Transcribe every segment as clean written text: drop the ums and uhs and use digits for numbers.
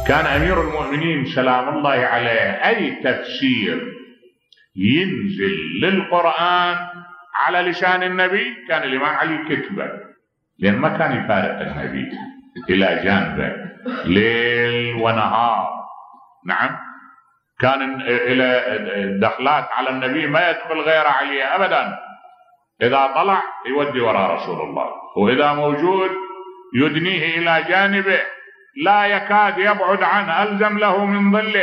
كان أمير المؤمنين سلام الله عليه أي تفسير ينزل للقرآن على لسان النبي كان الإمام علي كتبه، لأن ما كان يفارق النبي إلى جانبه ليل ونهار. نعم، كان إلى دخلات على النبي ما يدخل غير علي أبدا، إذا طلع يودي وراء رسول الله، وإذا موجود يدنيه إلى جانبه لا يكاد يبعد عنه، ألزم له من ظله.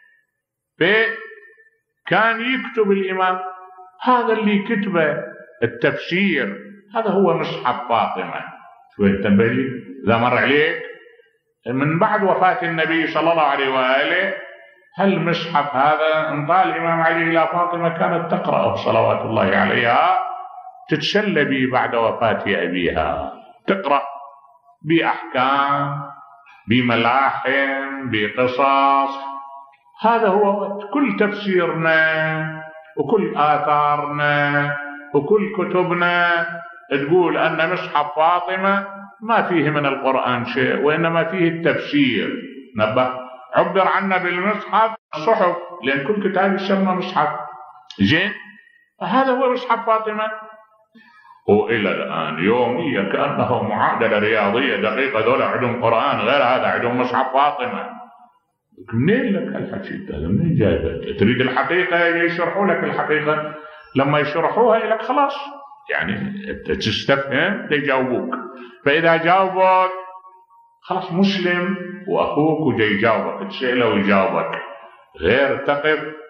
كان يكتب الإمام هذا اللي كتبه التفسير، هذا هو مصحف فاطمة. شو تنبهي إذا مر عليك من بعد وفاة النبي صلى الله عليه وآله هالمصحف هذا انطى الإمام علي إلى فاطمة، كانت تقرأه صلوات الله عليها، تتسلى به بعد وفاة أبيها، تقرأ بأحكام بملاحم بقصص. هذا هو كل تفسيرنا وكل آثارنا وكل كتبنا تقول أن مصحف فاطمة ما فيه من القرآن شيء، وإنما فيه التفسير. نبه عبر عنا بالمصحف الصحف، لأن كل كتاب يسمى مصحف. زين، هذا هو مصحف فاطمة. وإلى الآن يومية كأنه معادلة رياضية دقيقة، ذولا عندهم قرآن غير هذا عندهم مصحف فاطمة. منين لك الحكي هذا؟ منين جايبه؟ تريد الحقيقة يشرحوا لك الحقيقة، لما يشرحوها لك خلاص يعني تستفهم يجاوبوك. فإذا جاوبك خلاص مسلم وأخوك وجاي يجاوبك، تسأله ويجاوبك، غير تقف